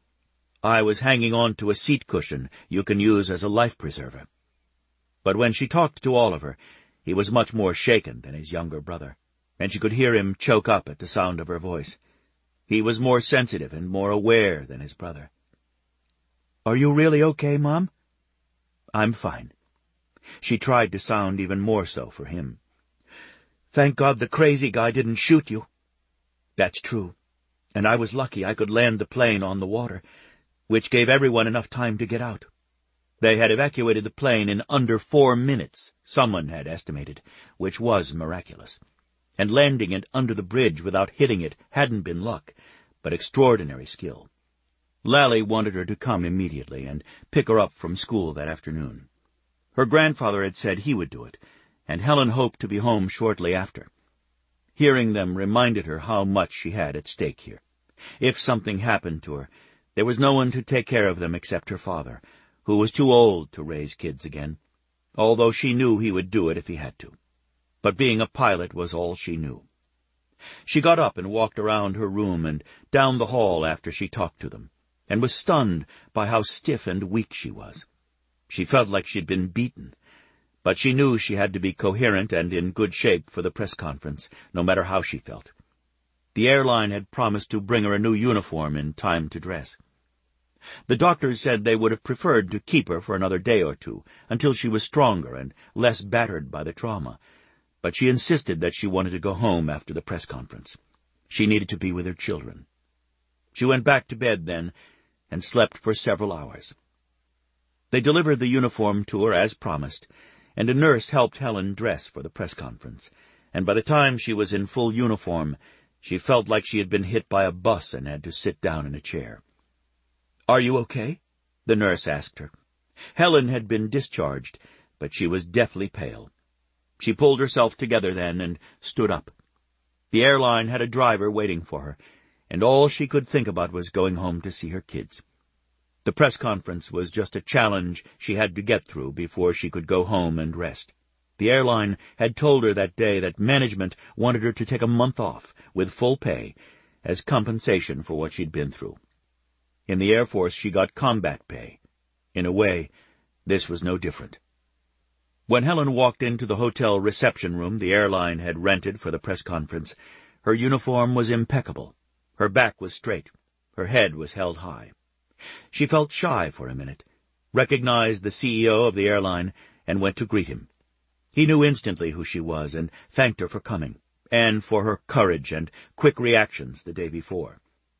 "I was hanging on to a seat cushion you can use as a life preserver." But when she talked to Oliver, he was much more shaken than his younger brother, and she could hear him choke up at the sound of her voice. He was more sensitive and more aware than his brother. "Are you really okay, Mom?" "I'm fine." She tried to sound even more so for him. "Thank God the crazy guy didn't shoot you." "That's true. And I was lucky I could land the plane on the water, which gave everyone enough time to get out. They had evacuated the plane in under four minutes, someone had estimated, which was miraculous. And landing it under the bridge without hitting it hadn't been luck, but extraordinary skill. Lally wanted her to come immediately and pick her up from school that afternoon. Her grandfather had said he would do it, and Helen hoped to be home shortly after. Hearing them reminded her how much she had at stake here. If something happened to her, there was no one to take care of them except her father, who was too old to raise kids again, although she knew he would do it if he had to. But being a pilot was all she knew. She got up and walked around her room and down the hall after she talked to them, and was stunned by how stiff and weak she was. She felt like she'd been beaten, but she knew she had to be coherent and in good shape for the press conference, no matter how she felt. The airline had promised to bring her a new uniform in time to dress. The doctors said they would have preferred to keep her for another day or two, until she was stronger and less battered by the trauma, but she insisted that she wanted to go home after the press conference. She needed to be with her children. She went back to bed then, and slept for several hours. They delivered the uniform to her as promised, and a nurse helped Helen dress for the press conference, and by the time she was in full uniform, she felt like she had been hit by a bus and had to sit down in a chair. "Are you okay?" the nurse asked her. Helen had been discharged, but she was deathly pale. She pulled herself together then and stood up. The airline had a driver waiting for her, and all she could think about was going home to see her kids. The press conference was just a challenge she had to get through before she could go home and rest. The airline had told her that day that management wanted her to take a month off, with full pay, as compensation for what she'd been through. In the Air Force she got combat pay. In a way, this was no different. When Helen walked into the hotel reception room the airline had rented for the press conference, her uniform was impeccable. Her back was straight. Her head was held high. She felt shy for a minute, recognized the C E O of the airline, and went to greet him. He knew instantly who she was and thanked her for coming, and for her courage and quick reactions the day before.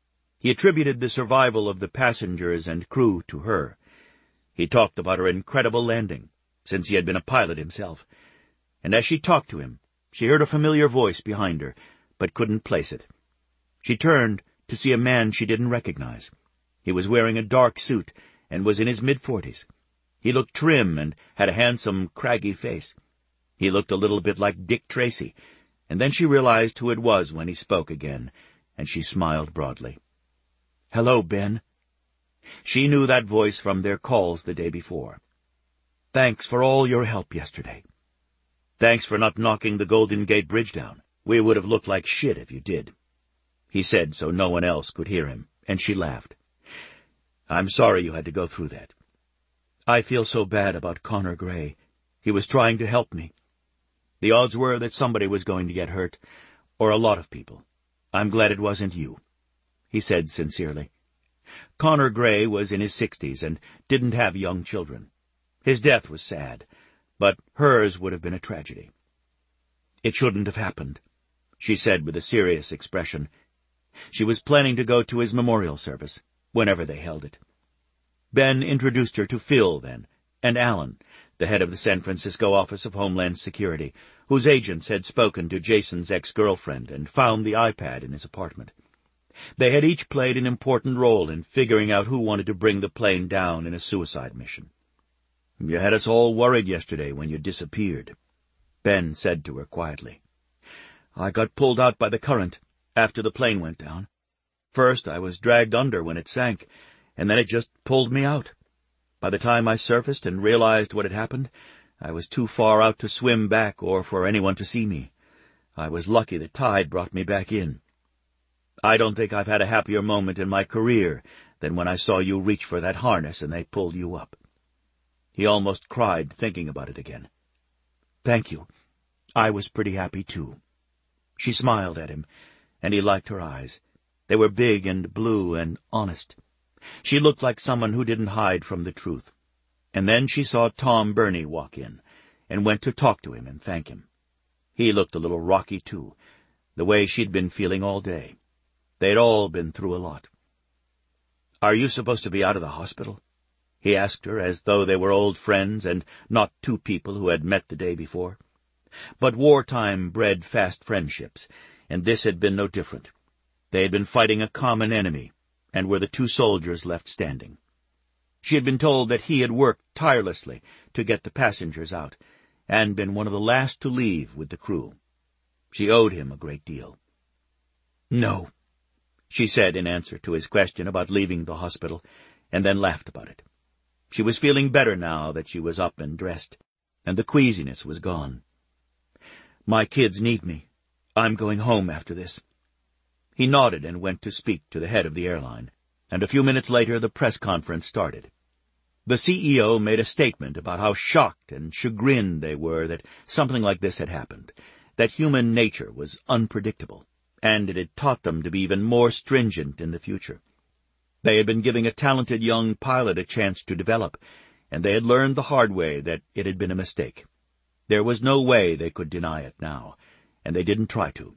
He attributed the survival of the passengers and crew to her. He talked about her incredible landing, since he had been a pilot himself. And as she talked to him, she heard a familiar voice behind her, but couldn't place it. She turned to see a man she didn't recognize. He was wearing a dark suit and was in his mid-forties. He looked trim and had a handsome, craggy face. He looked a little bit like Dick Tracy, and then she realized who it was when he spoke again, and she smiled broadly. "Hello, Ben." She knew that voice from their calls the day before. "Thanks for all your help yesterday. Thanks for not knocking the Golden Gate Bridge down. We would have looked like shit if you did." He said so no one else could hear him, and she laughed. "I'm sorry you had to go through that. I feel so bad about Connor Gray. He was trying to help me. The odds were that somebody was going to get hurt, or a lot of people. I'm glad it wasn't you," he said sincerely. Connor Gray was in his sixties and didn't have young children. His death was sad, but hers would have been a tragedy. "It shouldn't have happened," she said with a serious expression. She was planning to go to his memorial service, whenever they held it. Ben introduced her to Phil then, and Alan, the head of the San Francisco Office of Homeland Security, whose agents had spoken to Jason's ex-girlfriend and found the iPad in his apartment. They had each played an important role in figuring out who wanted to bring the plane down in a suicide mission. "You had us all worried yesterday when you disappeared," Ben said to her quietly. "I got pulled out by the current after the plane went down. First I was dragged under when it sank, and then it just pulled me out. By the time I surfaced and realized what had happened, I was too far out to swim back or for anyone to see me. I was lucky the tide brought me back in. I don't think I've had a happier moment in my career than when I saw you reach for that harness and they pulled you up." He almost cried thinking about it again. "Thank you. I was pretty happy, too." She smiled at him, and he liked her eyes. They were big and blue and honest. She looked like someone who didn't hide from the truth. And then she saw Tom Burney walk in, and went to talk to him and thank him. He looked a little rocky, too, the way she'd been feeling all day. They'd all been through a lot. "Are you supposed to be out of the hospital?" he asked her, as though they were old friends and not two people who had met the day before. But wartime bred fast friendships, and this had been no different. They had been fighting a common enemy, and were the two soldiers left standing. She had been told that he had worked tirelessly to get the passengers out, and been one of the last to leave with the crew. She owed him a great deal. "No," she said in answer to his question about leaving the hospital, and then laughed about it. She was feeling better now that she was up and dressed, and the queasiness was gone. "My kids need me. I'm going home after this." He nodded and went to speak to the head of the airline, and a few minutes later the press conference started. The C E O made a statement about how shocked and chagrined they were that something like this had happened, that human nature was unpredictable, and it had taught them to be even more stringent in the future. They had been giving a talented young pilot a chance to develop, and they had learned the hard way that it had been a mistake. There was no way they could deny it now, and they didn't try to.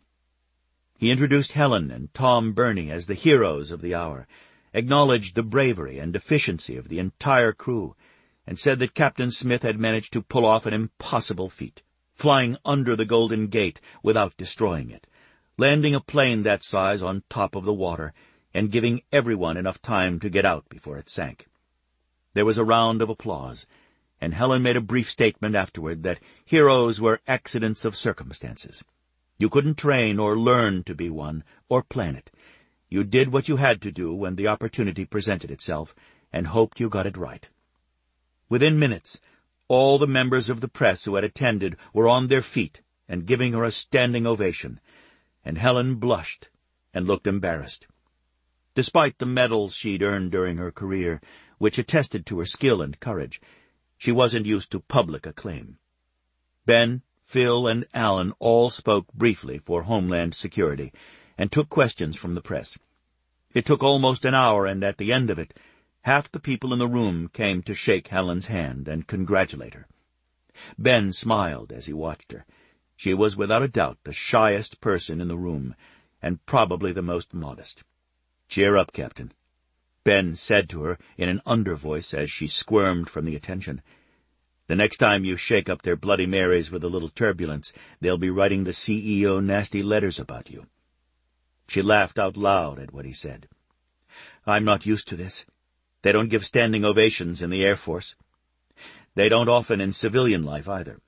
He introduced Helen and Tom Burney as the heroes of the hour, acknowledged the bravery and efficiency of the entire crew, and said that Captain Smith had managed to pull off an impossible feat, flying under the Golden Gate without destroying it, landing a plane that size on top of the water, and giving everyone enough time to get out before it sank. There was a round of applause, and Helen made a brief statement afterward that heroes were accidents of circumstances. You couldn't train or learn to be one, or plan it. You did what you had to do when the opportunity presented itself, and hoped you got it right. Within minutes, all the members of the press who had attended were on their feet and giving her a standing ovation, and Helen blushed and looked embarrassed. Despite the medals she'd earned during her career, which attested to her skill and courage, she wasn't used to public acclaim. Ben, Phil, and Alan all spoke briefly for Homeland Security and took questions from the press. It took almost an hour, and at the end of it, half the people in the room came to shake Helen's hand and congratulate her. Ben smiled as he watched her. She was without a doubt the shyest person in the room, and probably the most modest. "Cheer up, Captain," Ben said to her in an undervoice as she squirmed from the attention. "The next time you shake up their Bloody Marys with a little turbulence, they'll be writing the C E O nasty letters about you." She laughed out loud at what he said. "I'm not used to this. They don't give standing ovations in the Air Force. They don't often in civilian life either.